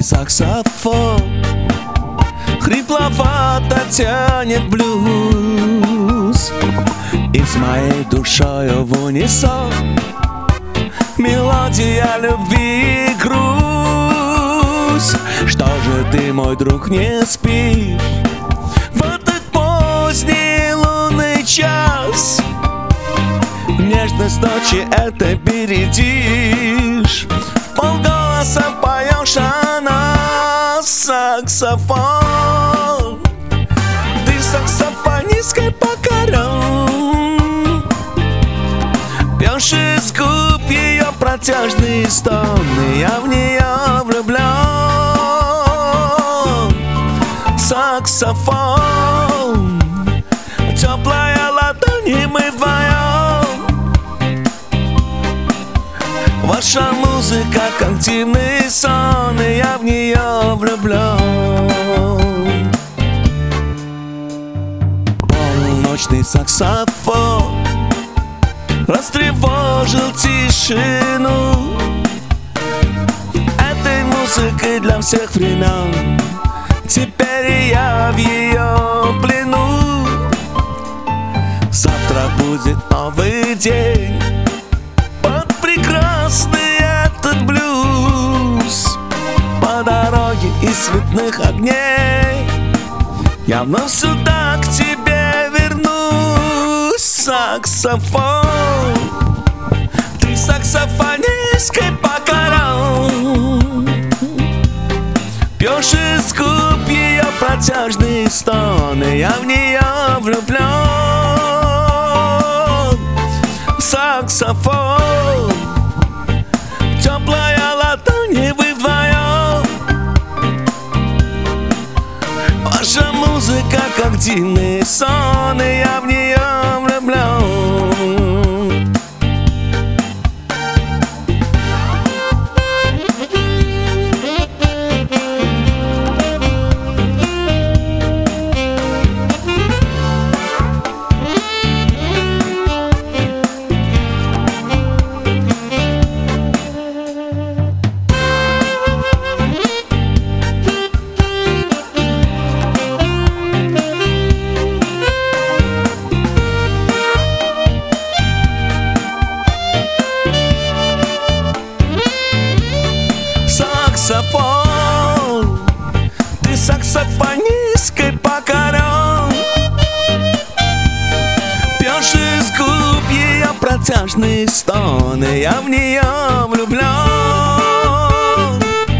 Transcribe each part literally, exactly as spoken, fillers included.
саксофон хрипловато тянет блюз, и с моей душою в унисон мелодия любви и грусть. Что же ты, мой друг, не спишь в этот поздний лунный час? Нежность ночи это бередишь, вполголоса поешь о нас. Саксофон, ты саксофонисткой покорен, пьешь из губ ее протяжные стоны, я в нее влюблен. Саксофон, теплая ладонь, и мы вдвоем. Ваша музыка как дивный сон, и я в нее влюблен. Полуночный саксофон растревожил тишину этой музыкой для всех времен. Теперь я в ее плену. Завтра будет новый день, под прекрасный этот блюз. По дороге из цветных огней я вновь сюда к тебе вернусь. Саксофон, ты саксофонисткой покорен, пьешь из губ ее протяжные стоны, я в нее влюблен. Саксофон, теплая ладонь, и вы вдвоем. Ваша музыка как дивный сон, и я в нее влюблен. Саксофон, ты саксофонисткой покорен, пьешь из губ ее протяжные стоны, я в нее влюблен.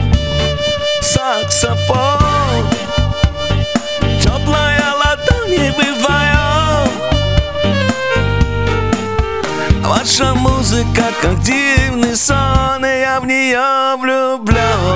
Саксофон, теплая ладонь, и вы вдвоем. Ваша музыка как дивный сон, и я в нее влюблен.